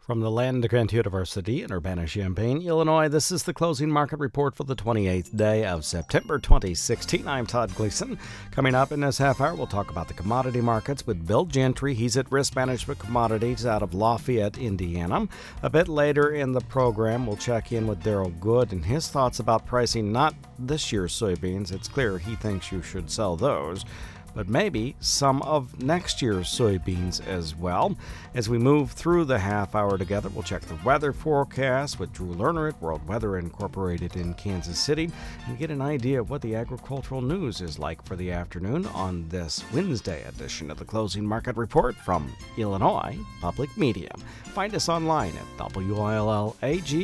From the Land Grant University in Urbana-Champaign, Illinois, this is the closing market report for the 28th day of September 2016. I'm Todd Gleason. Coming up in this half hour, we'll talk about the commodity markets with Bill Gentry. He's at Risk Management Commodities out of Lafayette, Indiana. A bit later in the program, we'll check in with Daryl Good and his thoughts about pricing not this year's soybeans. It's clear he thinks you should sell those, but maybe some of next year's soybeans as well. As we move through the half hour together, we'll check the weather forecast with Drew Lerner at World Weather Incorporated in Kansas City and get an idea of what the agricultural news is like for the afternoon on this Wednesday edition of the Closing Market Report from Illinois Public Media. Find us online at willag.org.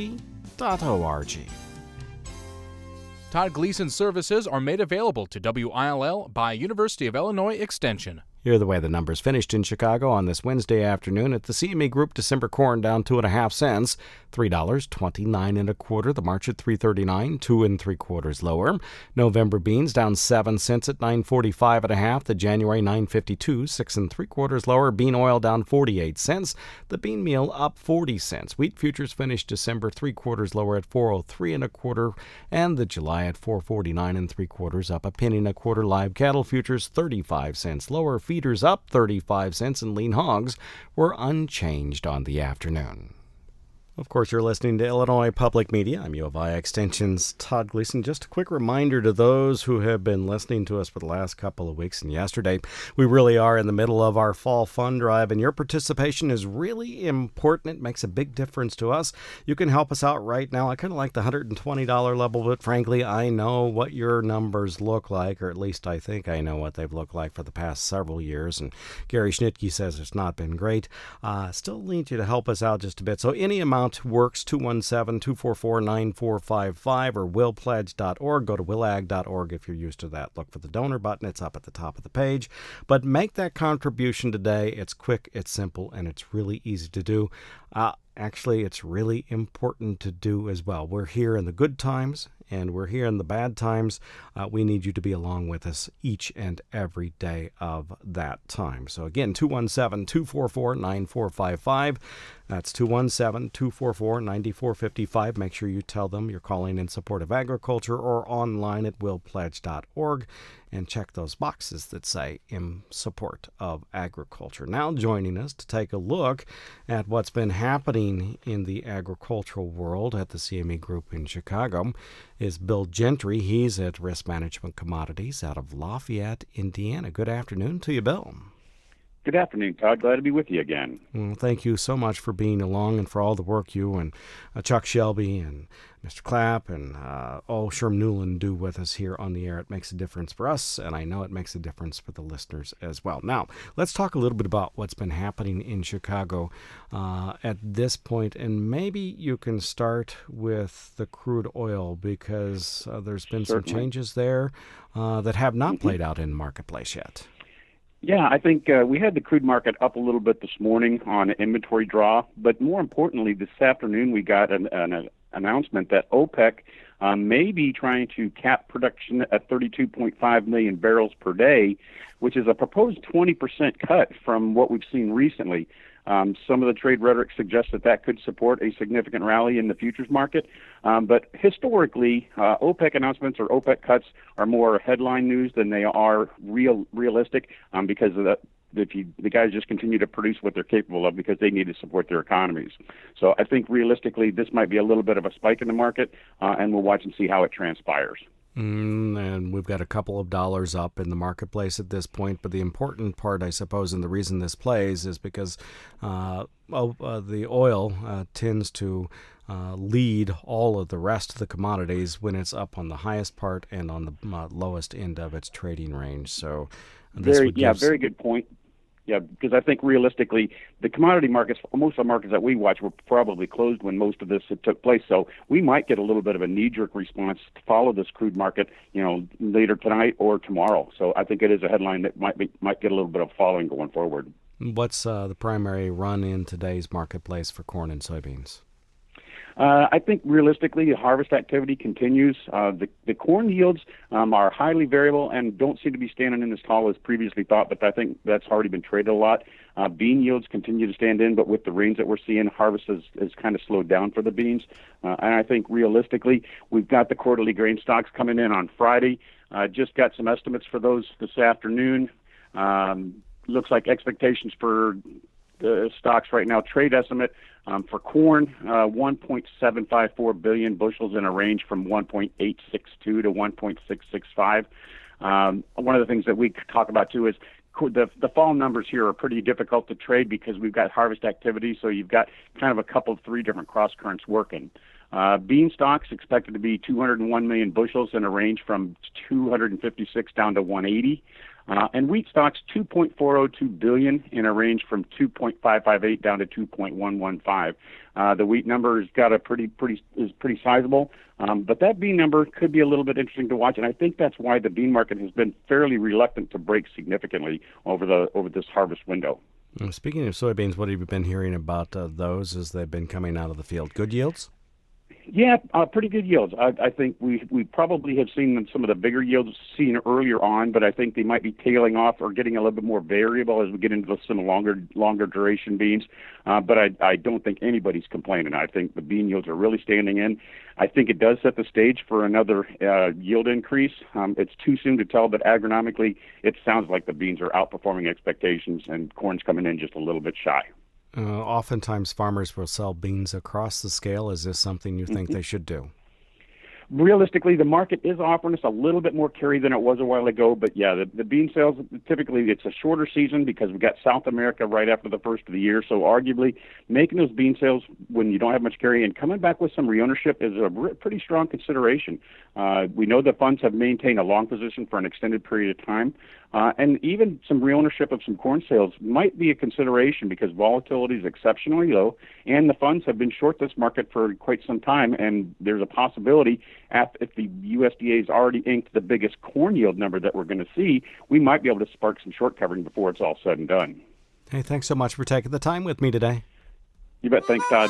Todd Gleason services are made available to WILL by University of Illinois Extension. Here are the way the numbers finished in Chicago on this Wednesday afternoon. At the CME Group, December corn down 2.5 cents, $3.29 1/4. The March at $3.39, 2 3/4 lower. November beans down 7 cents at $9.45 1/2. The January 9.52, 6 3/4 lower. Bean oil down 48 cents. The bean meal up 40 cents. Wheat futures finished December 3/4 lower at $4.03 1/4, and the July at $4.49 3/4, up a penny 1/4. Live cattle futures 35 cents lower. Feeders up 35 cents, and lean hogs were unchanged on the afternoon. Of course, you're listening to Illinois Public Media. I'm U of I Extension's Todd Gleason. Just a quick reminder to those who have been listening to us for the last couple of weeks and yesterday, we really are in the middle of our fall fund drive, and your participation is really important. It makes a big difference to us. You can help us out right now. I kind of like the $120 level, but frankly, I know what your numbers look like, or at least I think I know what they've looked like for the past several years, and Gary Schnitke says it's not been great. Still need you to help us out just a bit. So any amount works. 217-244-9455 or willpledge.org. Go to willag.org if you're used to that. Look for the donor button. It's up at the top of the page. But make that contribution today. It's quick, it's simple, and it's really easy to do. Actually, it's really important to do as well. We're here in the good times, and we're here in the bad times. We need you to be along with us each and every day of that time. So again, 217-244-9455. That's 217-244-9455. Make sure you tell them you're calling in support of agriculture, or online at willpledge.org, and check those boxes that say in support of agriculture. Now joining us to take a look at what's been happening in the agricultural world at the CME Group in Chicago is Bill Gentry. He's at Risk Management Commodities out of Lafayette, Indiana. Good afternoon to you, Bill. Good afternoon, Todd. Glad to be with you again. Well, thank you so much for being along and for all the work you and Chuck Shelby and Mr. Clapp and Sherm Newland do with us here on the air. It makes a difference for us, and I know it makes a difference for the listeners as well. Now, let's talk a little bit about what's been happening in Chicago at this point, and maybe you can start with the crude oil, because there's been some changes there that have not played out in the marketplace yet. Yeah, I think we had the crude market up a little bit this morning on inventory draw, but more importantly, this afternoon we got an announcement that OPEC may be trying to cap production at 32.5 million barrels per day, which is a proposed 20% cut from what we've seen recently. Some of the trade rhetoric suggests that could support a significant rally in the futures market. But historically, OPEC announcements or OPEC cuts are more headline news than they are realistic, because of the guys just continue to produce what they're capable of because they need to support their economies. So I think realistically, this might be a little bit of a spike in the market, and we'll watch and see how it transpires. And we've got a couple of dollars up in the marketplace at this point, but the important part, I suppose, and the reason this plays is because the oil tends to lead all of the rest of the commodities when it's up on the highest part and on the lowest end of its trading range. So very good point. Yeah, because I think realistically, the commodity markets, most of the markets that we watch, were probably closed when most of this took place. So we might get a little bit of a knee-jerk response to follow this crude market, later tonight or tomorrow. So I think it is a headline that might get a little bit of following going forward. What's the primary run in today's marketplace for corn and soybeans? I think realistically, harvest activity continues. The corn yields are highly variable and don't seem to be standing in as tall as previously thought, but I think that's already been traded a lot. Bean yields continue to stand in, but with the rains that we're seeing, harvest has kind of slowed down for the beans. And I think realistically, we've got the quarterly grain stocks coming in on Friday. Just got some estimates for those this afternoon. Looks like expectations for the stocks right now, trade estimate for corn, 1.754 billion bushels in a range from 1.862 to 1.665. One of the things that we talk about too is the fall numbers here are pretty difficult to trade because we've got harvest activity, so you've got kind of a couple of three different cross currents working. Bean stocks expected to be 201 million bushels in a range from 256 down to 180. And wheat stocks 2.402 billion in a range from 2.558 down to 2.115. The wheat number has got a pretty sizable, but that bean number could be a little bit interesting to watch, and I think that's why the bean market has been fairly reluctant to break significantly over this harvest window. Speaking of soybeans, what have you been hearing about those as they've been coming out of the field? Good yields? Yeah, pretty good yields. I think we probably have seen some of the bigger yields seen earlier on, but I think they might be tailing off or getting a little bit more variable as we get into some longer duration beans. But I don't think anybody's complaining. I think the bean yields are really standing in. I think it does set the stage for another yield increase. It's too soon to tell, but agronomically, it sounds like the beans are outperforming expectations and corn's coming in just a little bit shy. Oftentimes farmers will sell beans across the scale. Is this something you think they should do? Realistically, the market is offering us a little bit more carry than it was a while ago, but yeah, the bean sales, typically it's a shorter season because we've got South America right after the first of the year, so arguably making those bean sales when you don't have much carry and coming back with some reownership is a pretty strong consideration. We know the funds have maintained a long position for an extended period of time, and even some reownership of some corn sales might be a consideration because volatility is exceptionally low, and the funds have been short this market for quite some time, and there's a possibility if the USDA has already inked the biggest corn yield number that we're going to see, we might be able to spark some short covering before it's all said and done. Hey, thanks so much for taking the time with me today. You bet. Thanks, Todd.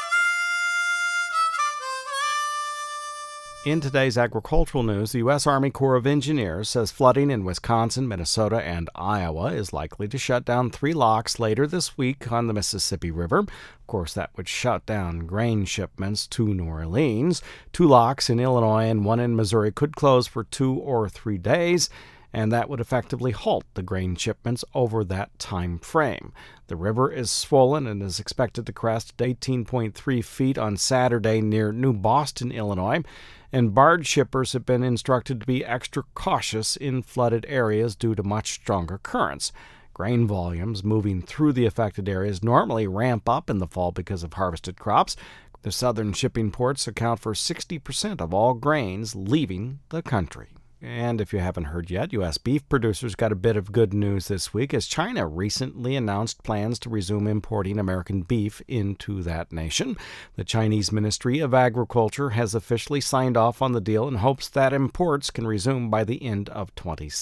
In today's agricultural news, the U.S. Army Corps of Engineers says flooding in Wisconsin, Minnesota, and Iowa is likely to shut down 3 locks later this week on the Mississippi River. Of course, that would shut down grain shipments to New Orleans. 2 locks in Illinois and 1 in Missouri could close for 2 or 3 days, and that would effectively halt the grain shipments over that time frame. The river is swollen and is expected to crest 18.3 feet on Saturday near New Boston, Illinois, and barge shippers have been instructed to be extra cautious in flooded areas due to much stronger currents. Grain volumes moving through the affected areas normally ramp up in the fall because of harvested crops. The southern shipping ports account for 60% of all grains leaving the country. And if you haven't heard yet, U.S. beef producers got a bit of good news this week as China recently announced plans to resume importing American beef into that nation. The Chinese Ministry of Agriculture has officially signed off on the deal in hopes that imports can resume by the end of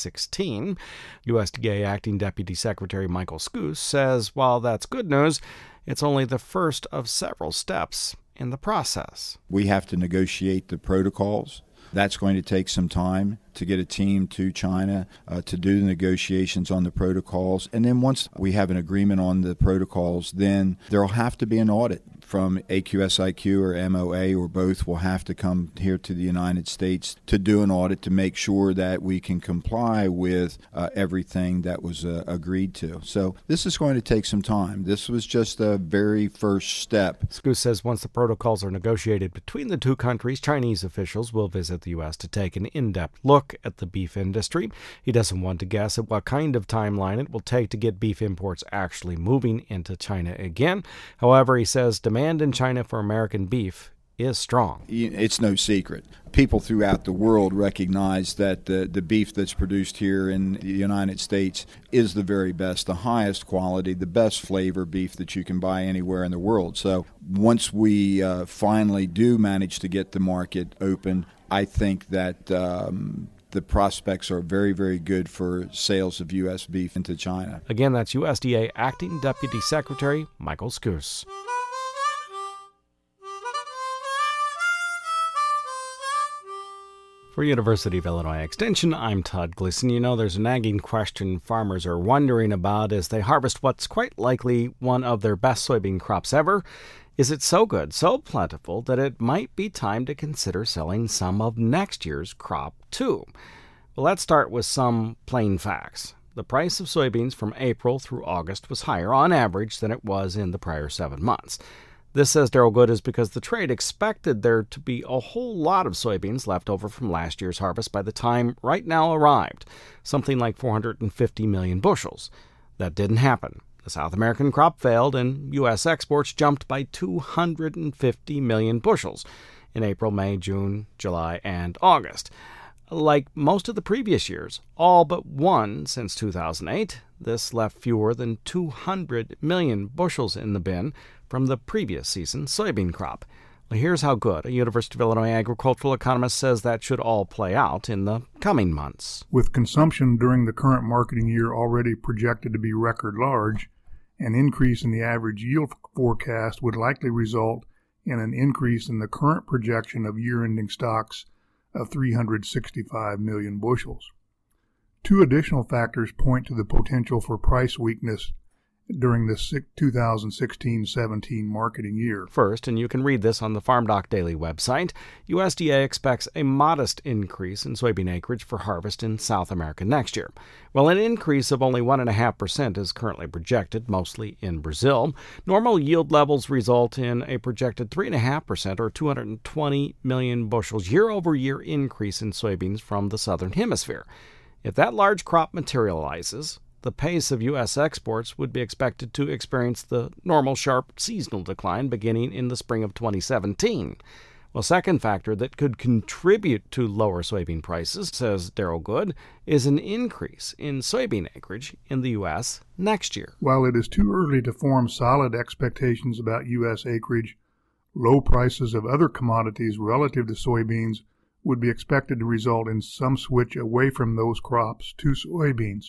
2016. USDA Acting Deputy Secretary Michael Skoos says while that's good news, it's only the first of several steps in the process. We have to negotiate the protocols. That's going to take some time to get a team to China to do the negotiations on the protocols. And then once we have an agreement on the protocols, then there will have to be an audit from AQSIQ or MOA, or both will have to come here to the United States to do an audit to make sure that we can comply with everything that was agreed to. So this is going to take some time. This was just the very first step. Skoos says once the protocols are negotiated between the two countries, Chinese officials will visit the U.S. to take an in-depth look at the beef industry. He doesn't want to guess at what kind of timeline it will take to get beef imports actually moving into China again. However, he says demand in China for American beef is strong. It's no secret. People throughout the world recognize that the beef that's produced here in the United States is the very best, the highest quality, the best flavor beef that you can buy anywhere in the world. So once we finally do manage to get the market open, I think that the prospects are very, very good for sales of U.S. beef into China. Again, that's USDA Acting Deputy Secretary Michael Skoos. For University of Illinois Extension, I'm Todd Gleason. You know, there's a nagging question farmers are wondering about as they harvest what's quite likely one of their best soybean crops ever. Is it so good, so plentiful, that it might be time to consider selling some of next year's crop too? Well, let's start with some plain facts. The price of soybeans from April through August was higher on average than it was in the prior 7 months. This, says Darrell Good, is because the trade expected there to be a whole lot of soybeans left over from last year's harvest by the time right now arrived, something like 450 million bushels. That didn't happen. The South American crop failed, and U.S. exports jumped by 250 million bushels in April, May, June, July, and August. Like most of the previous years, all but one since 2008, this left fewer than 200 million bushels in the bin from the previous season's soybean crop. Well, here's how good a University of Illinois agricultural economist says that should all play out in the coming months. With consumption during the current marketing year already projected to be record large, an increase in the average yield forecast would likely result in an increase in the current projection of year-ending stocks of 365 million bushels. Two additional factors point to the potential for price weakness during the 2016-17 marketing year. First, and you can read this on the FarmDoc Daily website, USDA expects a modest increase in soybean acreage for harvest in South America next year. While an increase of only 1.5% is currently projected, mostly in Brazil, normal yield levels result in a projected 3.5% or 220 million bushels year-over-year increase in soybeans from the Southern Hemisphere. If that large crop materializes, the pace of U.S. exports would be expected to experience the normal sharp seasonal decline beginning in the spring of 2017. Well, second factor that could contribute to lower soybean prices, says Darrell Good, is an increase in soybean acreage in the U.S. next year. While it is too early to form solid expectations about U.S. acreage, low prices of other commodities relative to soybeans would be expected to result in some switch away from those crops to soybeans.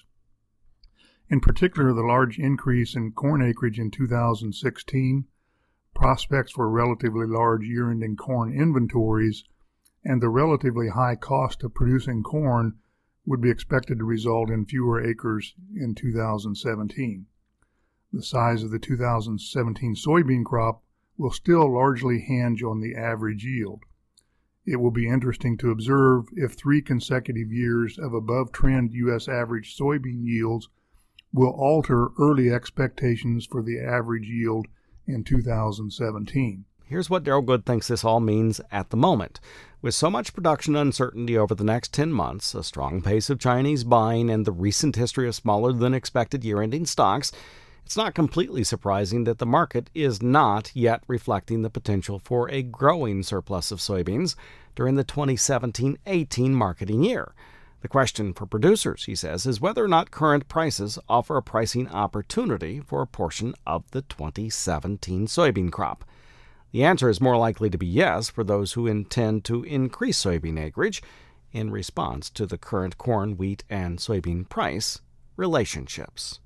In particular, the large increase in corn acreage in 2016, prospects for relatively large year-ending corn inventories, and the relatively high cost of producing corn would be expected to result in fewer acres in 2017. The size of the 2017 soybean crop will still largely hinge on the average yield. It will be interesting to observe if 3 consecutive years of above-trend U.S. average soybean yields will alter early expectations for the average yield in 2017. Here's what Darrell Good thinks this all means at the moment. With so much production uncertainty over the next 10 months, a strong pace of Chinese buying, and the recent history of smaller than expected year-ending stocks, it's not completely surprising that the market is not yet reflecting the potential for a growing surplus of soybeans during the 2017-18 marketing year. The question for producers, he says, is whether or not current prices offer a pricing opportunity for a portion of the 2017 soybean crop. The answer is more likely to be yes for those who intend to increase soybean acreage in response to the current corn, wheat, and soybean price relationships.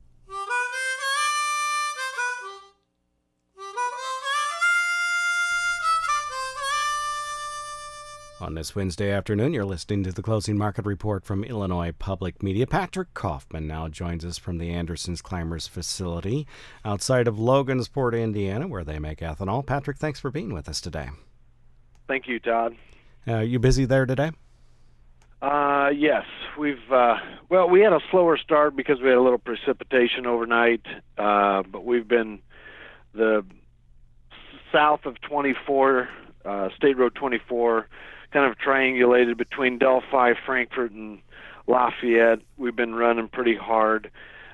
On this Wednesday afternoon, you're listening to the Closing Market Report from Illinois Public Media. Patrick Kaufman now joins us from the Andersons Climbers facility outside of Logansport, Indiana, where they make ethanol. Patrick, thanks for being with us today. Thank you, Todd. You busy there today? Yes. We had a slower start because we had a little precipitation overnight, but we've been the south of 24, State Road 24, kind of triangulated between Delphi, Frankfort, and Lafayette. We've been running pretty hard.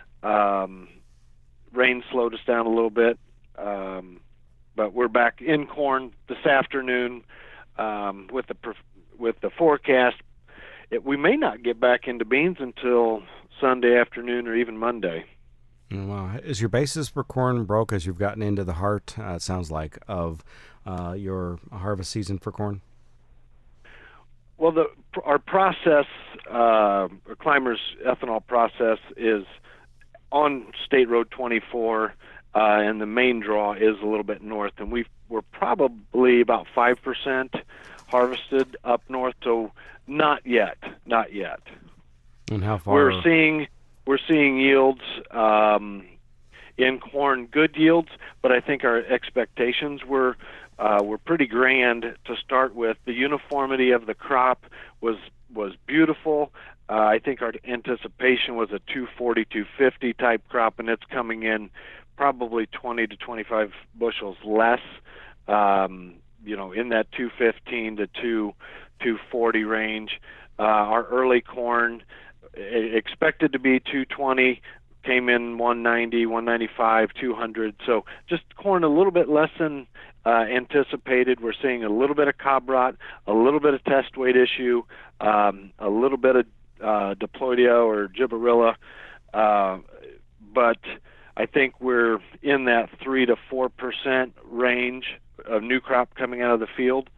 Rain slowed us down a little bit, but we're back in corn this afternoon with the forecast. We may not get back into beans until Sunday afternoon or even Monday. Wow. Is your basis for corn broke as you've gotten into the heart, it sounds like, of your harvest season for corn? Well, our process, Climbers ethanol process, is on State Road 24, and the main draw is a little bit north, and we're probably about 5% harvested up north, so not yet. And how far? We're seeing yields in corn, good yields, but I think our expectations were pretty grand to start with. The uniformity of the crop was beautiful. I think our anticipation was a 240, 250 type crop, and it's coming in probably 20 to 25 bushels less, in that 215 to 240 range. Our early corn expected to be 220, came in 190, 195, 200. So just corn a little bit less than anticipated. We're seeing a little bit of cob rot, a little bit of test weight issue, a little bit of diploidea or gibberella, but I think we're in that 3 to 4% range of new crop coming out of the field,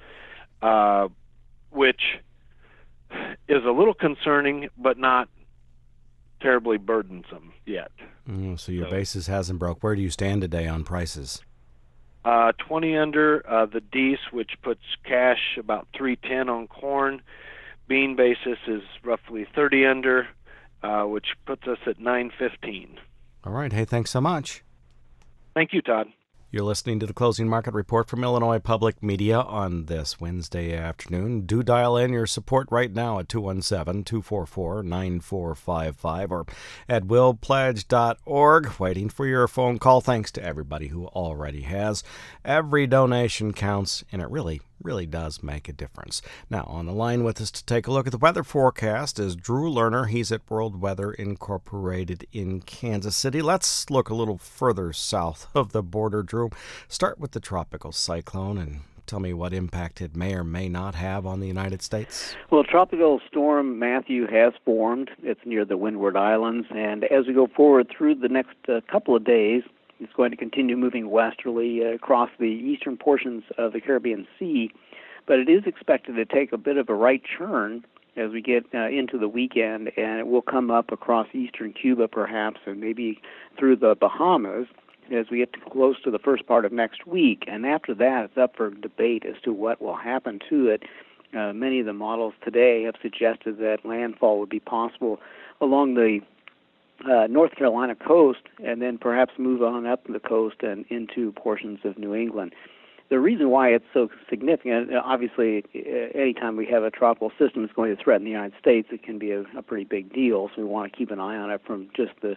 which is a little concerning, but not terribly burdensome yet. So your basis hasn't broke. Where do you stand today on prices? 20 under the Deese, which puts cash about 310 on corn. Bean basis is roughly 30 under, which puts us at 915. All right. Hey, thanks so much. Thank you, Todd. You're listening to the Closing Market Report from Illinois Public Media on this Wednesday afternoon. Do dial in your support right now at 217-244-9455 or at willpledge.org. Waiting for your phone call. Thanks to everybody who already has. Every donation counts, and it really does make a difference. Now, on the line with us to take a look at the weather forecast is Drew Lerner. He's at World Weather Incorporated in Kansas City. Let's look a little further south of the border, Drew. Start with the tropical cyclone and tell me what impact it may or may not have on the United States. Well, Tropical Storm Matthew has formed. It's near the Windward Islands, and as we go forward through the next couple of days, it's going to continue moving westerly across the eastern portions of the Caribbean Sea, but it is expected to take a bit of a right turn as we get into the weekend, and it will come up across eastern Cuba perhaps, and maybe through the Bahamas as we get close to the first part of next week. And after that, it's up for debate as to what will happen to it. Many of the models today have suggested that landfall would be possible along the North Carolina coast, and then perhaps move on up the coast and into portions of New England. The reason why it's so significant, obviously, anytime we have a tropical system that's going to threaten the United States, it can be a pretty big deal, so we want to keep an eye on it from just the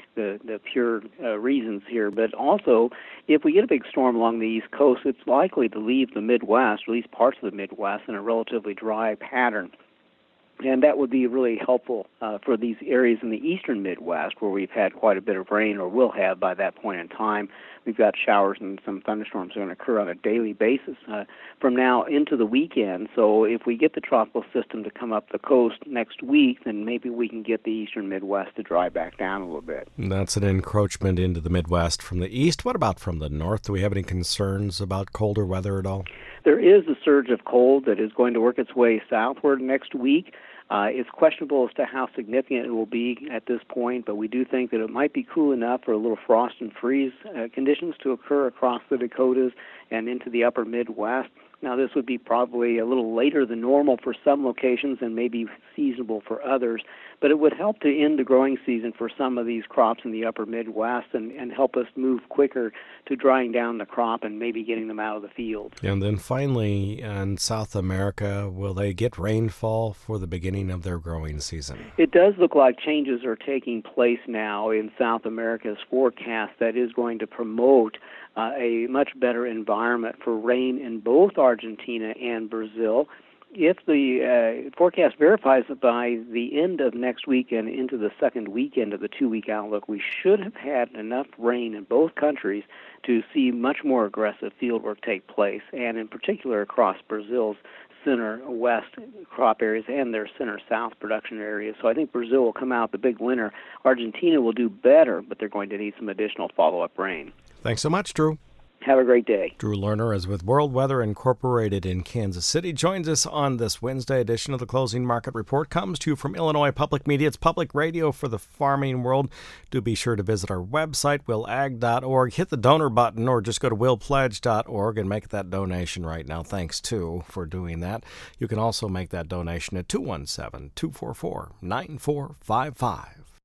pure reasons here. But also, if we get a big storm along the East Coast, it's likely to leave the Midwest, or at least parts of the Midwest, in a relatively dry pattern. And that would be really helpful for these areas in the eastern Midwest where we've had quite a bit of rain, or will have by that point in time. We've got showers and some thunderstorms going to occur on a daily basis from now into the weekend. So if we get the tropical system to come up the coast next week, then maybe we can get the eastern Midwest to dry back down a little bit. That's an encroachment into the Midwest from the east. What about from the north? Do we have any concerns about colder weather at all? There is a surge of cold that is going to work its way southward next week. It's questionable as to how significant it will be at this point, but we do think that it might be cool enough for a little frost and freeze conditions to occur across the Dakotas and into the upper Midwest. Now, this would be probably a little later than normal for some locations and maybe seasonable for others, but it would help to end the growing season for some of these crops in the upper Midwest and help us move quicker to drying down the crop and maybe getting them out of the fields. And then finally, in South America, will they get rainfall for the beginning of their growing season? It does look like changes are taking place now in South America's forecast that is going to promote a much better environment for rain in both Argentina and Brazil. If the forecast verifies that by the end of next week and into the second weekend of the two-week outlook, we should have had enough rain in both countries to see much more aggressive fieldwork take place, and in particular across Brazil's center-west crop areas and their center-south production areas. So I think Brazil will come out the big winner. Argentina will do better, but they're going to need some additional follow-up rain. Thanks so much, Drew. Have a great day. Drew Lerner is with World Weather Incorporated in Kansas City. Joins us on this Wednesday edition of the Closing Market Report. Comes to you from Illinois Public Media. It's public radio for the farming world. Do be sure to visit our website, willag.org. Hit the donor button or just go to willpledge.org and make that donation right now. Thanks, too, for doing that. You can also make that donation at 217-244-9455.